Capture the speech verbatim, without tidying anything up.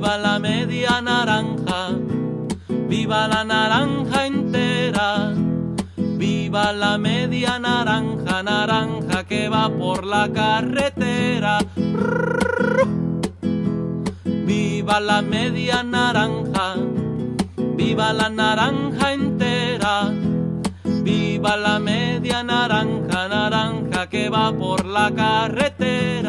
viva la media naranja, viva la naranja entera, viva la media naranja, naranja que va por la carretera. Viva la media naranja, viva la naranja entera, viva la media naranja, naranja que va por la carretera.